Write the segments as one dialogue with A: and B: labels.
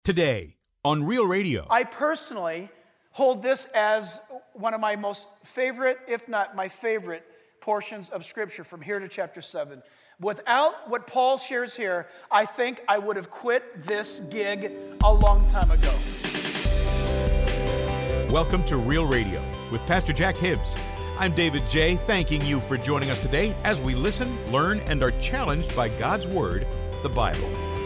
A: Today on Real Radio.
B: I personally hold this as one of my most favorite, if not my favorite, portions of Scripture from here to chapter 7. Without what Paul shares here, I think I would have quit this gig a long time ago.
A: Welcome to Real Radio with Pastor Jack Hibbs. I'm David J., thanking you for joining us today as we listen, learn, and are challenged by God's Word, the Bible.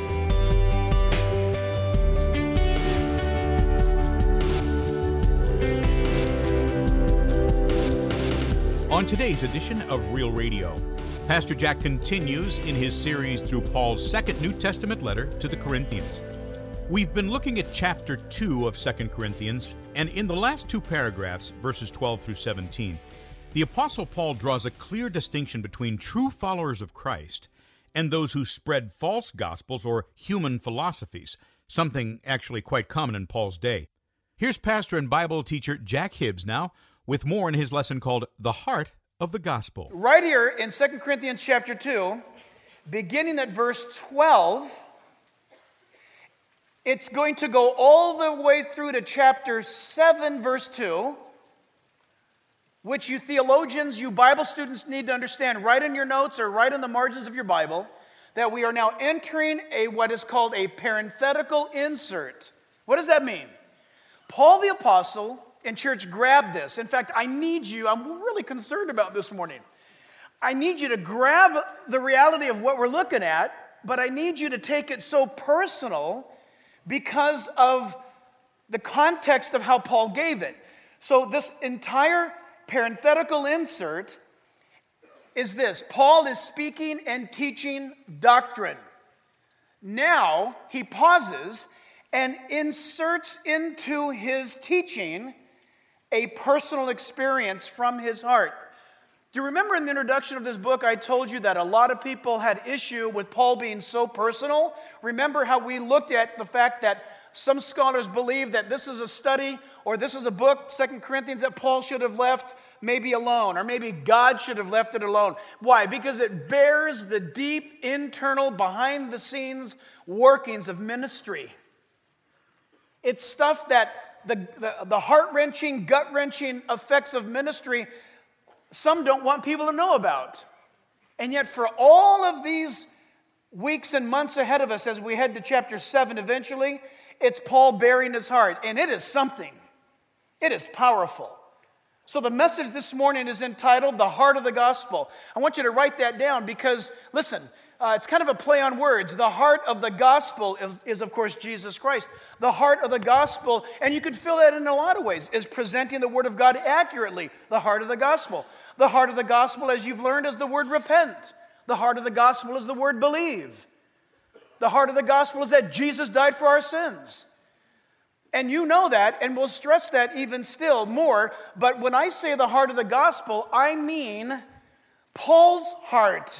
A: On today's edition of Real Radio, Pastor Jack continues in his series through Paul's second New Testament letter to the Corinthians. We've been looking at chapter 2 of 2 Corinthians, and in the last two paragraphs, verses 12 through 17, the Apostle Paul draws a clear distinction between true followers of Christ and those who spread false gospels or human philosophies, something actually quite common in Paul's day. Here's pastor and Bible teacher Jack Hibbs now, with more in his lesson called The Heart of the Gospel.
B: Right here in 2 Corinthians chapter 2, beginning at verse 12, it's going to go all the way through to chapter 7, verse 2, which you theologians, you Bible students need to understand. Write in your notes or write in the margins of your Bible that we are now entering what is called a parenthetical insert. What does that mean? Paul the Apostle, and church, grab this. In fact, I'm really concerned about this morning. I need you to grab the reality of what we're looking at, but I need you to take it so personal because of the context of how Paul gave it. So this entire parenthetical insert is this. Paul is speaking and teaching doctrine. Now he pauses and inserts into his teaching a personal experience from his heart. Do you remember in the introduction of this book, I told you that a lot of people had issue with Paul being so personal? Remember how we looked at the fact that some scholars believe that this is a study or this is a book, 2 Corinthians, that Paul should have left maybe alone, or maybe God should have left it alone. Why? Because it bears the deep, internal, behind-the-scenes workings of ministry. It's stuff that the heart-wrenching, gut-wrenching effects of ministry, some don't want people to know about. And yet for all of these weeks and months ahead of us as we head to chapter 7 eventually, it's Paul bearing his heart. And it is something. It is powerful. So the message this morning is entitled, The Heart of the Gospel. I want you to write that down because, listen, it's kind of a play on words. The heart of the gospel is, of course, Jesus Christ. The heart of the gospel, and you could fill that in a lot of ways, is presenting the Word of God accurately. The heart of the gospel. The heart of the gospel, as you've learned, is the word repent. The heart of the gospel is the word believe. The heart of the gospel is that Jesus died for our sins. And you know that, and we'll stress that even still more. But when I say the heart of the gospel, I mean Paul's heart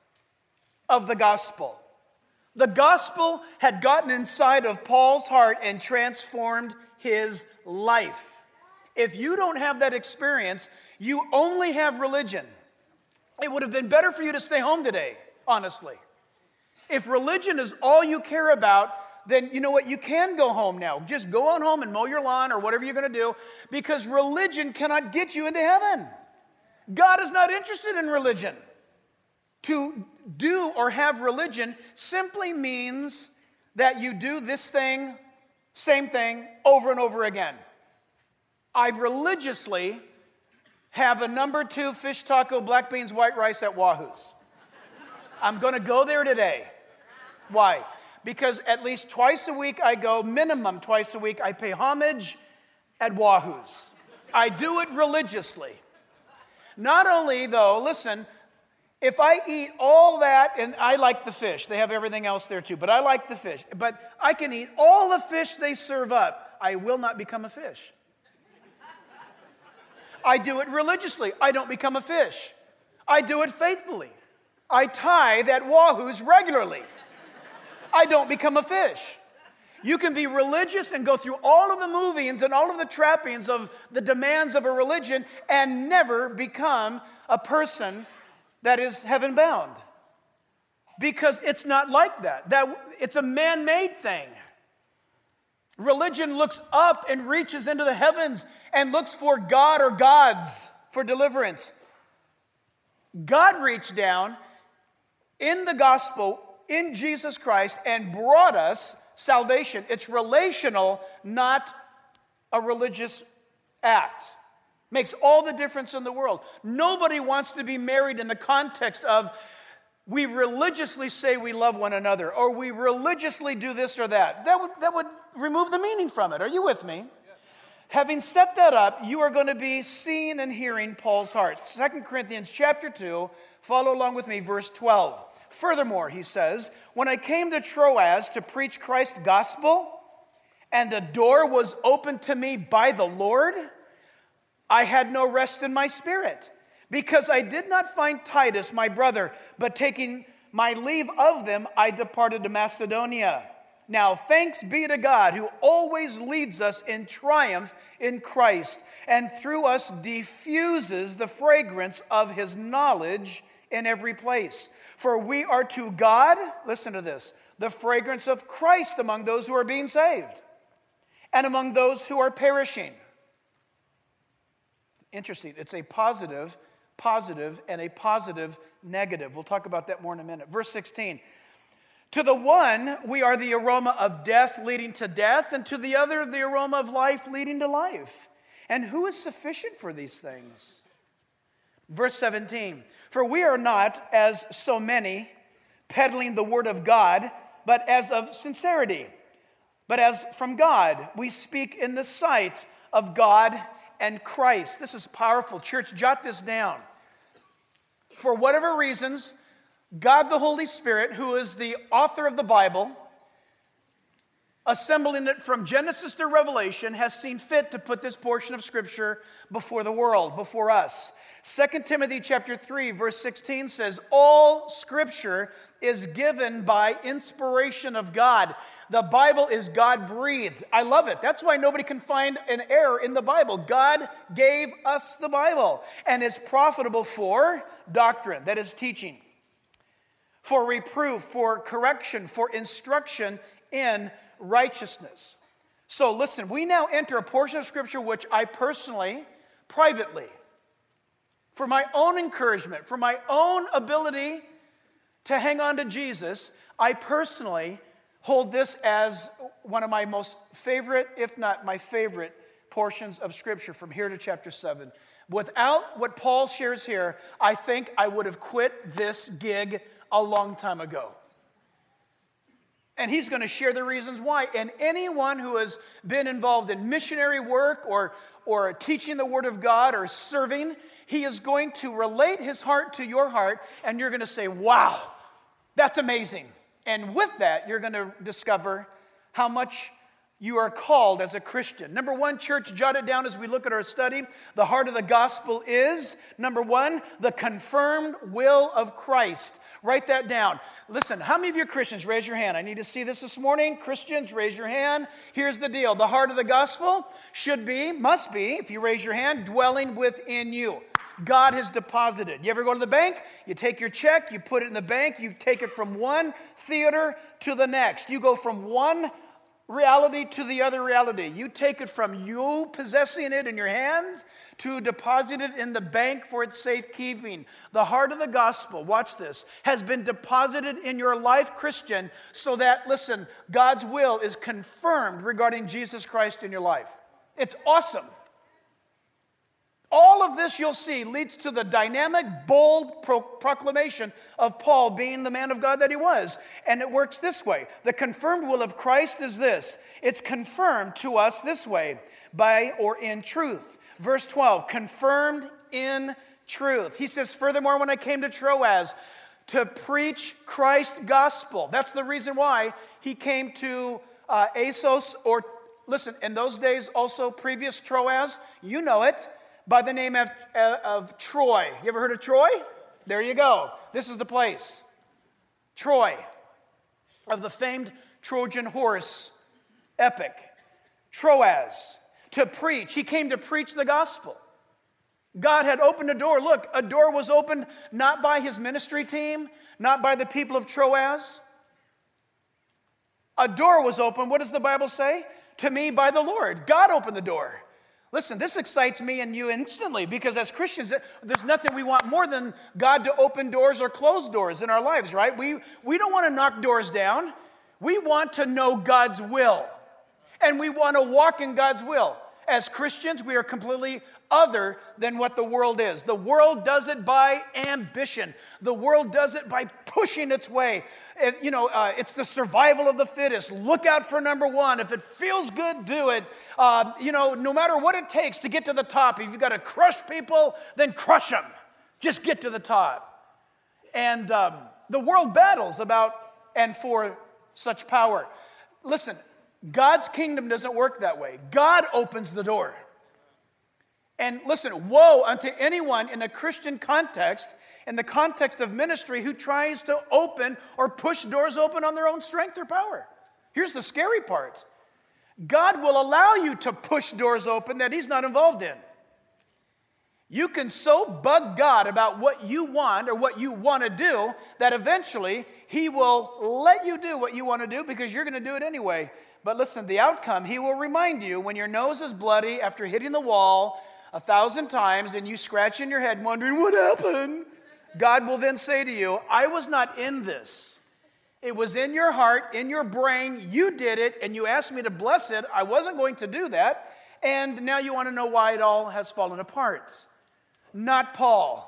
B: of the gospel. The gospel had gotten inside of Paul's heart and transformed his life. If you don't have that experience, you only have religion. It would have been better for you to stay home today, honestly. If religion is all you care about, then you know what? You can go home now. Just go on home and mow your lawn or whatever you're going to do, because religion cannot get you into heaven. God is not interested in religion. To do or have religion simply means that you do this thing, same thing, over and over again. I religiously have a number 2 fish taco, black beans, white rice at Wahoo's. I'm going to go there today. Why? Because at least twice a week I go, minimum twice a week, I pay homage at Wahoo's. I do it religiously. Not only, though, listen, if I eat all that, and I like the fish, they have everything else there too, but I like the fish. But I can eat all the fish they serve up, I will not become a fish. I do it religiously, I don't become a fish. I do it faithfully. I tithe at Wahoo's regularly. I don't become a fish. You can be religious and go through all of the movings and all of the trappings of the demands of a religion and never become a person that is heaven-bound. Because it's not like that. It's a man-made thing. Religion looks up and reaches into the heavens and looks for God or gods for deliverance. God reached down in the gospel, in Jesus Christ, and brought us salvation. It's relational, not a religious act. Makes all the difference in the world. Nobody wants to be married in the context of we religiously say we love one another, or we religiously do this or that. That would remove the meaning from it. Are you with me? Yes. Having set that up, you are going to be seeing and hearing Paul's heart. 2 Corinthians chapter 2, follow along with me, verse 12. Furthermore, he says, when I came to Troas to preach Christ's gospel, and a door was opened to me by the Lord, I had no rest in my spirit, because I did not find Titus, my brother, but taking my leave of them, I departed to Macedonia. Now, thanks be to God, who always leads us in triumph in Christ, and through us diffuses the fragrance of his knowledge in every place. For we are to God, listen to this, the fragrance of Christ among those who are being saved, and among those who are perishing. Interesting. It's a positive, and a positive, negative. We'll talk about that more in a minute. Verse 16. To the one, we are the aroma of death leading to death, and to the other, the aroma of life leading to life. And who is sufficient for these things? Verse 17. For we are not, as so many, peddling the word of God, but as of sincerity. But as from God, we speak in the sight of God and Christ. This is powerful. Church, jot this down. For whatever reasons, God the Holy Spirit, who is the author of the Bible, assembling it from Genesis to Revelation, has seen fit to put this portion of Scripture before the world, before us. 2 Timothy chapter 3, verse 16 says, all Scripture is given by inspiration of God. The Bible is God-breathed. I love it. That's why nobody can find an error in the Bible. God gave us the Bible, and is profitable for doctrine, that is teaching, for reproof, for correction, for instruction in righteousness. So listen, we now enter a portion of Scripture which I personally, privately, for my own encouragement, for my own ability to hang on to Jesus, I personally hold this as one of my most favorite, if not my favorite, portions of Scripture from here to chapter 7. Without what Paul shares here, I think I would have quit this gig a long time ago. And he's going to share the reasons why. And anyone who has been involved in missionary work or teaching the Word of God or serving, he is going to relate his heart to your heart, and you're going to say, wow, that's amazing. And with that, you're going to discover how much you are called as a Christian. Number one, church, jot it down as we look at our study. The heart of the gospel is, number one, the confirmed will of Christ. Write that down. Listen, how many of you are Christians? Raise your hand. I need to see this morning. Christians, raise your hand. Here's the deal. The heart of the gospel must be, if you raise your hand, dwelling within you. God has deposited. You ever go to the bank? You take your check, you put it in the bank, you take it from one theater to the next. You go from one reality to the other reality. You take it from you possessing it in your hands to deposit it in the bank for its safekeeping. The heart of the gospel, watch this, has been deposited in your life, Christian, so that, listen, God's will is confirmed regarding Jesus Christ in your life. It's awesome. All of this, you'll see, leads to the dynamic, bold proclamation of Paul being the man of God that he was. And it works this way. The confirmed will of Christ is this. It's confirmed to us this way, by or in truth. Verse 12, confirmed in truth. He says, furthermore, when I came to Troas to preach Christ's gospel. That's the reason why he came to Assos, or listen, in those days also previous Troas, you know it, by the name of Troy. You ever heard of Troy? There you go. This is the place. Troy, of the famed Trojan horse epic. Troas, to preach. He came to preach the gospel. God had opened a door. Look, a door was opened not by his ministry team, not by the people of Troas. A door was opened. What does the Bible say? To me by the Lord. God opened the door. Listen, this excites me and you instantly because as Christians, there's nothing we want more than God to open doors or close doors in our lives, right? We don't want to knock doors down. We want to know God's will. And we want to walk in God's will. As Christians, we are completely other than what the world is. The world does it by ambition. The world does it by pushing its way. It's the survival of the fittest. Look out for number one. If it feels good, do it. No matter what it takes to get to the top. If you've got to crush people, then crush them. Just get to the top. And the world battles about and for such power. Listen, God's kingdom doesn't work that way. God opens the door. And listen, woe unto anyone in a Christian context, in the context of ministry, who tries to open or push doors open on their own strength or power. Here's the scary part. God will allow you to push doors open that He's not involved in. You can so bug God about what you want or what you want to do that eventually He will let you do what you want to do because you're going to do it anyway. But listen, the outcome, He will remind you when your nose is bloody after hitting the wall 1,000 times and you scratch in your head wondering what happened. God will then say to you, I was not in this. It was in your heart, in your brain. You did it and you asked me to bless it. I wasn't going to do that. And now you want to know why it all has fallen apart. Not Paul.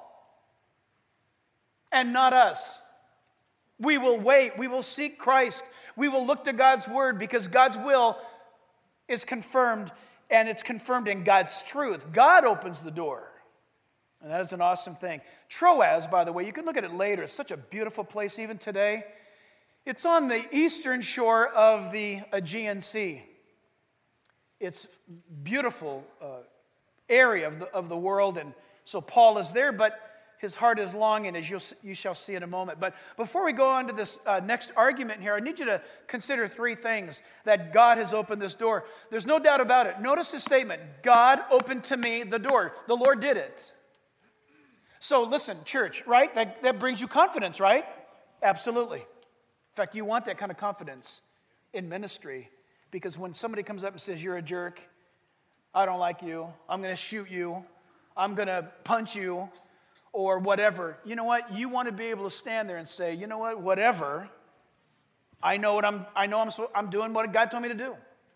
B: And not us. We will wait. We will seek Christ. We will look to God's word because God's will is confirmed, and it's confirmed in God's truth. God opens the door. And that is an awesome thing. Troas, by the way, you can look at it later. It's such a beautiful place even today. It's on the eastern shore of the Aegean Sea. It's a beautiful area of the world, and so Paul is there, but his heart is longing, as you shall see in a moment. But before we go on to this next argument here, I need you to consider three things that God has opened this door. There's no doubt about it. Notice his statement, God opened to me the door. The Lord did it. So listen, church, right? That brings you confidence, right? Absolutely. In fact, you want that kind of confidence in ministry because when somebody comes up and says, you're a jerk, I don't like you, I'm going to shoot you, I'm going to punch you, or whatever, you know what? You want to be able to stand there and say, you know what? Whatever. I'm doing what God told me to do.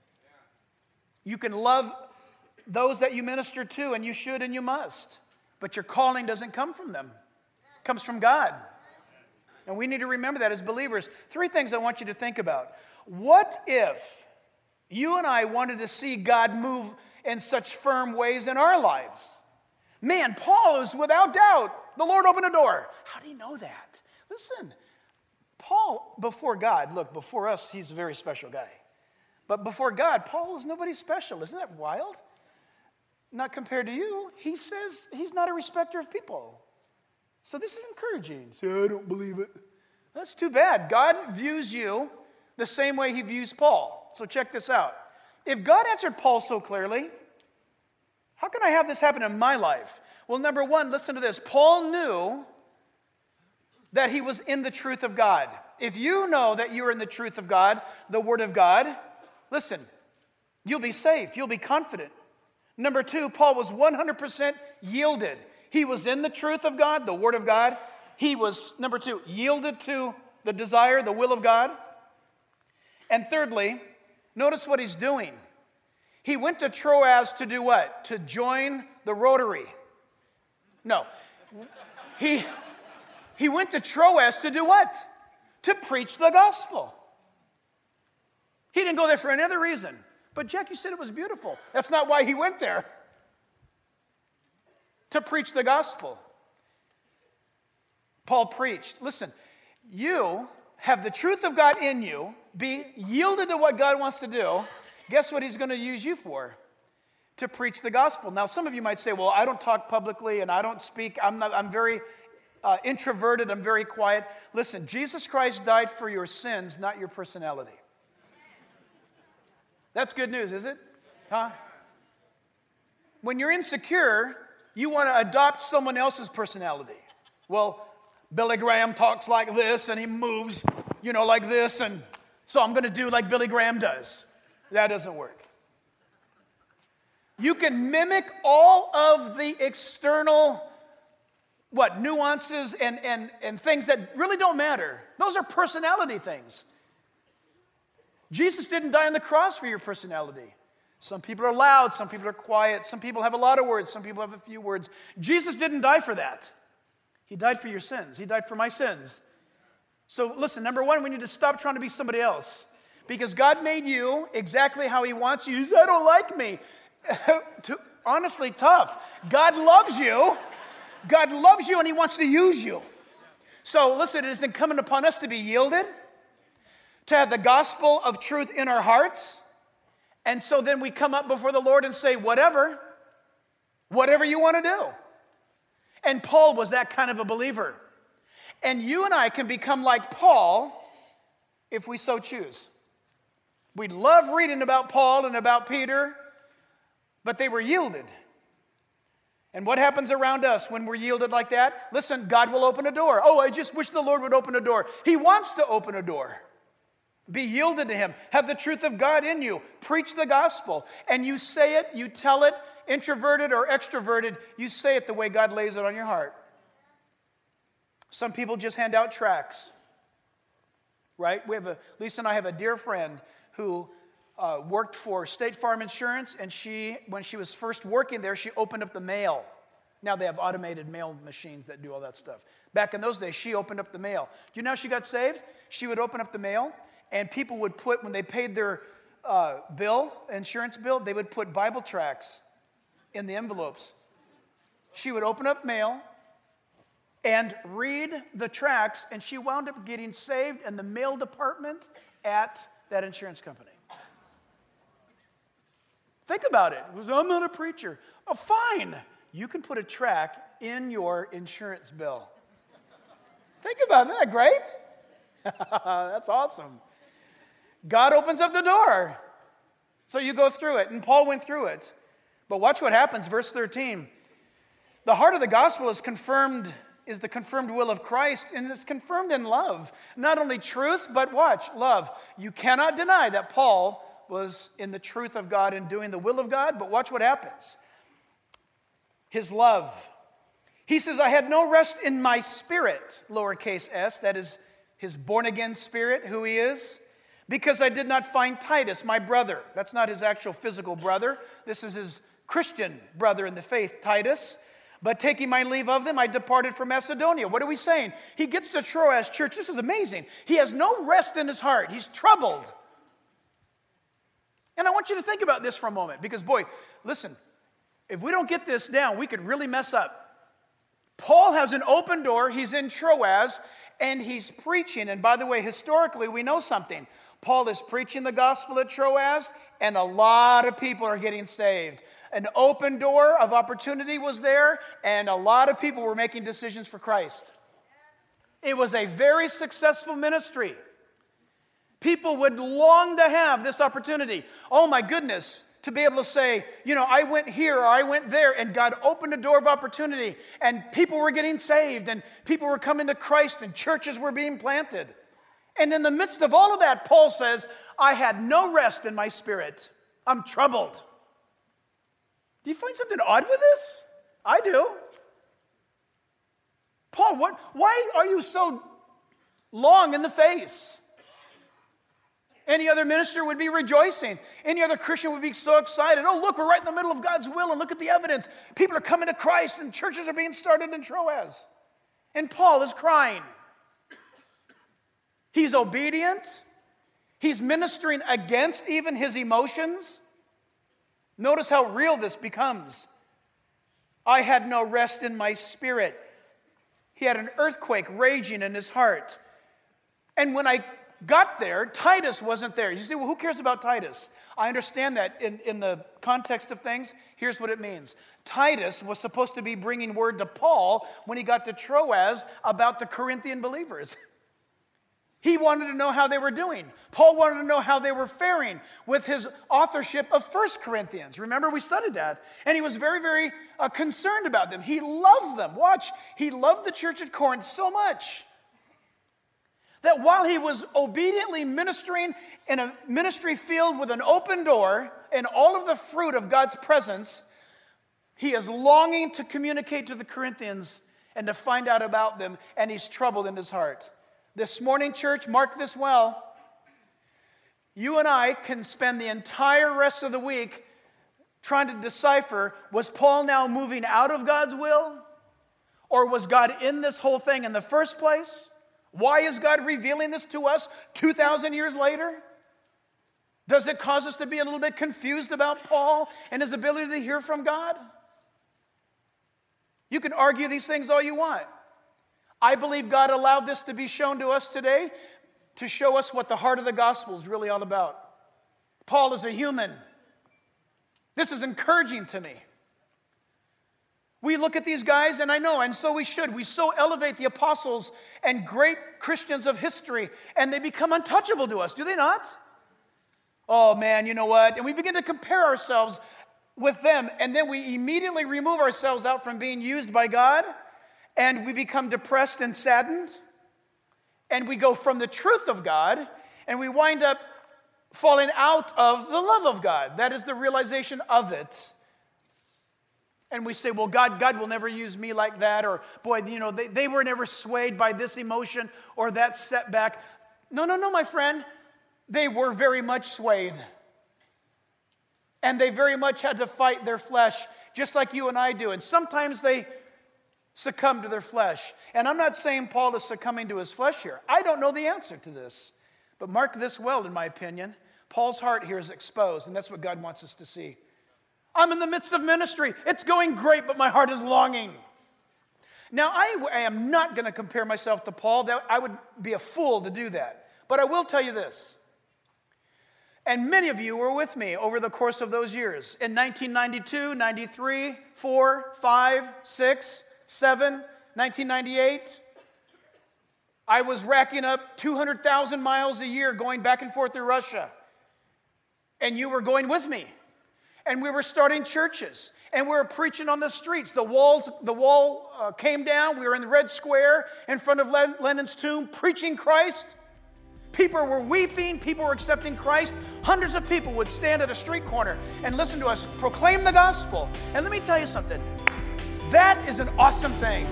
B: You can love those that you minister to, and you should and you must. But your calling doesn't come from them. It comes from God. And we need to remember that as believers. Three things I want you to think about. What if you and I wanted to see God move in such firm ways in our lives? Man, Paul is without doubt. The Lord opened a door. How do you know that? Listen, Paul, before God, look, before us, he's a very special guy. But before God, Paul is nobody special. Isn't that wild? Not compared to you. He says he's not a respecter of people. So this is encouraging. Say, I don't believe it. That's too bad. God views you the same way he views Paul. So check this out. If God answered Paul so clearly, how can I have this happen in my life? Well, number one, listen to this. Paul knew that he was in the truth of God. If you know that you're in the truth of God, the Word of God, listen, you'll be safe. You'll be confident. Number two, Paul was 100% yielded. He was in the truth of God, the Word of God. He was, number two, yielded to the desire, the will of God. And thirdly, notice what he's doing. He went to Troas to do what? To join the Rotary. No. He went to Troas to do what? To preach the gospel. He didn't go there for any other reason. But Jack, you said it was beautiful. That's not why he went there. To preach the gospel. Paul preached. Listen, you have the truth of God in you. Be yielded to what God wants to do. Guess what he's going to use you for? To preach the gospel. Now, some of you might say, well, I don't talk publicly and I don't speak. I'm very introverted. I'm very quiet. Listen, Jesus Christ died for your sins, not your personality. That's good news, is it? Huh? When you're insecure, you want to adopt someone else's personality. Well, Billy Graham talks like this and he moves, like this, and so I'm going to do like Billy Graham does. That doesn't work. You can mimic all of the external, nuances and things that really don't matter. Those are personality things. Jesus didn't die on the cross for your personality. Some people are loud, some people are quiet, some people have a lot of words, some people have a few words. Jesus didn't die for that. He died for your sins. He died for my sins. So listen, number one, we need to stop trying to be somebody else. Because God made you exactly how He wants you. You say, I don't like me. Honestly, tough. God loves you. God loves you and He wants to use you. So listen, it is incumbent upon us to be yielded, to have the gospel of truth in our hearts. And so then we come up before the Lord and say, whatever you want to do. And Paul was that kind of a believer. And you and I can become like Paul if we so choose. We love reading about Paul and about Peter, but they were yielded. And what happens around us when we're yielded like that? Listen, God will open a door. Oh, I just wish the Lord would open a door. He wants to open a door. Be yielded to Him. Have the truth of God in you. Preach the gospel. And you say it, you tell it, introverted or extroverted, you say it the way God lays it on your heart. Some people just hand out tracts, right? Lisa and I have a dear friend who worked for State Farm Insurance, and when she was first working there, she opened up the mail. Now they have automated mail machines that do all that stuff. Back in those days, she opened up the mail. Do you know how she got saved? She would open up the mail, and people would put, when they paid their insurance bill, they would put Bible tracts in the envelopes. She would open up mail and read the tracts, and she wound up getting saved in the mail department at that insurance company. Think about it. I'm not a preacher. Oh, fine. You can put a tract in your insurance bill. Think about it. Isn't that great? That's awesome. God opens up the door. So you go through it. And Paul went through it. But watch what happens. Verse 13. The heart of the gospel is the confirmed will of Christ, and it's confirmed in love. Not only truth, but watch, love. You cannot deny that Paul was in the truth of God and doing the will of God, but watch what happens. His love. He says, I had no rest in my spirit, lowercase s, that is his born-again spirit, who he is, because I did not find Titus, my brother. That's not his actual physical brother. This is his Christian brother in the faith, Titus. But taking my leave of them, I departed for Macedonia. What are we saying? He gets to Troas church. This is amazing. He has no rest in his heart. He's troubled. And I want you to think about this for a moment, because boy, listen, if we don't get this down, we could really mess up. Paul has an open door. He's in Troas, and he's preaching. And by the way, historically, we know something. Paul is preaching the gospel at Troas, and a lot of people are getting saved. An open door of opportunity was there, and a lot of people were making decisions for Christ. It was a very successful ministry. People would long to have this opportunity. Oh my goodness, to be able to say, I went here or I went there, and God opened a door of opportunity, and people were getting saved, and people were coming to Christ, and churches were being planted. And in the midst of all of that, Paul says, I had no rest in my spirit. I'm troubled. Do you find something odd with this? I do. Paul, why are you so long in the face? Any other minister would be rejoicing. Any other Christian would be so excited. Oh, look, we're right in the middle of God's will, and look at the evidence. People are coming to Christ, and churches are being started in Troas. And Paul is crying. He's obedient. He's ministering against even his emotions. Notice how real this becomes. I had no rest in my spirit. He had an earthquake raging in his heart. And when I got there, Titus wasn't there. You say, well, who cares about Titus? I understand that in the context of things. Here's what it means. Titus was supposed to be bringing word to Paul when he got to Troas about the Corinthian believers. He wanted to know how they were doing. Paul wanted to know how they were faring with his authorship of 1 Corinthians. Remember, we studied that. And he was very, very concerned about them. He loved them. Watch, he loved the church at Corinth so much That while he was obediently ministering in a ministry field with an open door and all of the fruit of God's presence, he is longing to communicate to the Corinthians and to find out about them, and he's troubled in his heart. This morning, church, mark this well. You and I can spend the entire rest of the week trying to decipher, was Paul now moving out of God's will? Or was God in this whole thing in the first place? Why is God revealing this to us 2,000 years later? Does it cause us to be a little bit confused about Paul and his ability to hear from God? You can argue these things all you want. I believe God allowed this to be shown to us today to show us what the heart of the gospel is really all about. Paul is a human. This is encouraging to me. We look at these guys, and I know, and so we should. We so elevate the apostles and great Christians of history, and they become untouchable to us, do they not? Oh man, you know what? And we begin to compare ourselves with them, and then we immediately remove ourselves out from being used by God, and we become depressed and saddened, and we go from the truth of God, and we wind up falling out of the love of God. That is the realization of it. And we say, well, God will never use me like that, or boy, they were never swayed by this emotion or that setback. No, my friend. They were very much swayed. And they very much had to fight their flesh, just like you and I do. And sometimes they succumb to their flesh. And I'm not saying Paul is succumbing to his flesh here. I don't know the answer to this. But mark this well, in my opinion. Paul's heart here is exposed, and that's what God wants us to see. I'm in the midst of ministry. It's going great, but my heart is longing. Now, I am not going to compare myself to Paul. I would be a fool to do that. But I will tell you this. And many of you were with me over the course of those years. In 1992, 93, 4, 5, 6, 7, 1998. I was racking up 200,000 miles a year going back and forth to Russia. And you were going with me. And we were starting churches, and we were preaching on the streets. The wall came down. We were in the Red Square in front of Lenin's tomb, preaching Christ. People were weeping. People were accepting Christ. Hundreds of people would stand at a street corner and listen to us proclaim the gospel. And let me tell you something. That is an awesome thing.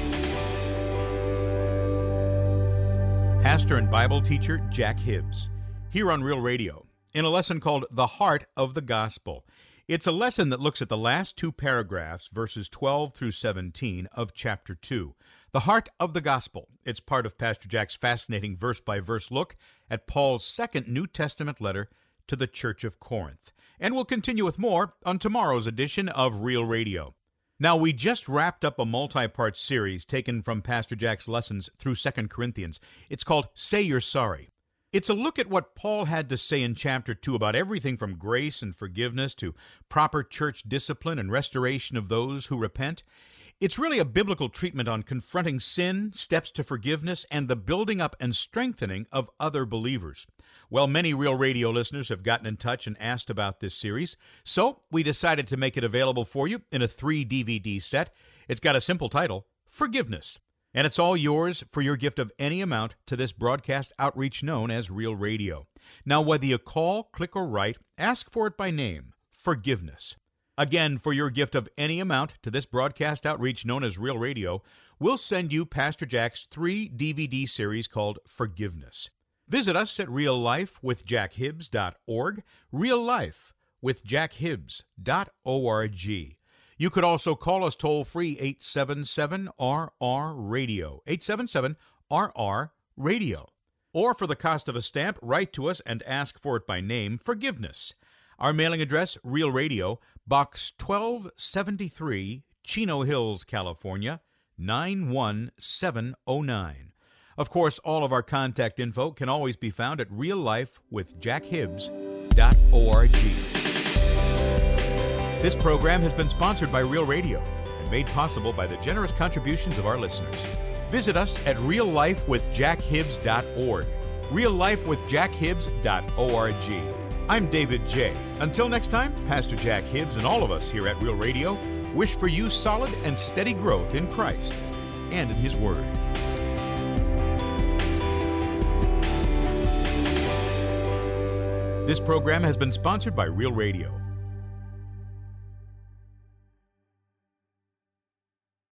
A: Pastor and Bible teacher Jack Hibbs, here on Real Radio, in a lesson called The Heart of the Gospel. It's a lesson that looks at the last two paragraphs, verses 12 through 17 of chapter 2. The Heart of the Gospel. It's part of Pastor Jack's fascinating verse-by-verse look at Paul's second New Testament letter to the Church of Corinth. And we'll continue with more on tomorrow's edition of Real Radio. Now, we just wrapped up a multi-part series taken from Pastor Jack's lessons through 2 Corinthians. It's called Say You're Sorry. It's a look at what Paul had to say in chapter 2 about everything from grace and forgiveness to proper church discipline and restoration of those who repent. It's really a biblical treatment on confronting sin, steps to forgiveness, and the building up and strengthening of other believers. Well, many Real Radio listeners have gotten in touch and asked about this series, so we decided to make it available for you in a 3-DVD set. It's got a simple title, Forgiveness. And it's all yours for your gift of any amount to this broadcast outreach known as Real Radio. Now, whether you call, click, or write, ask for it by name, Forgiveness. Again, for your gift of any amount to this broadcast outreach known as Real Radio, we'll send you Pastor Jack's 3-DVD series called Forgiveness. Visit us at reallifewithjackhibbs.org, reallifewithjackhibbs.org. You could also call us toll-free 877-RR-RADIO, 877-RR-RADIO. Or for the cost of a stamp, write to us and ask for it by name, Forgiveness. Our mailing address, Real Radio, Box 1273, Chino Hills, California, 91709. Of course, all of our contact info can always be found at reallifewithjackhibbs.org. This program has been sponsored by Real Radio and made possible by the generous contributions of our listeners. Visit us at reallifewithjackhibbs.org, reallifewithjackhibbs.org. I'm David J. Until next time, Pastor Jack Hibbs and all of us here at Real Radio wish for you solid and steady growth in Christ and in His Word. This program has been sponsored by Real Radio.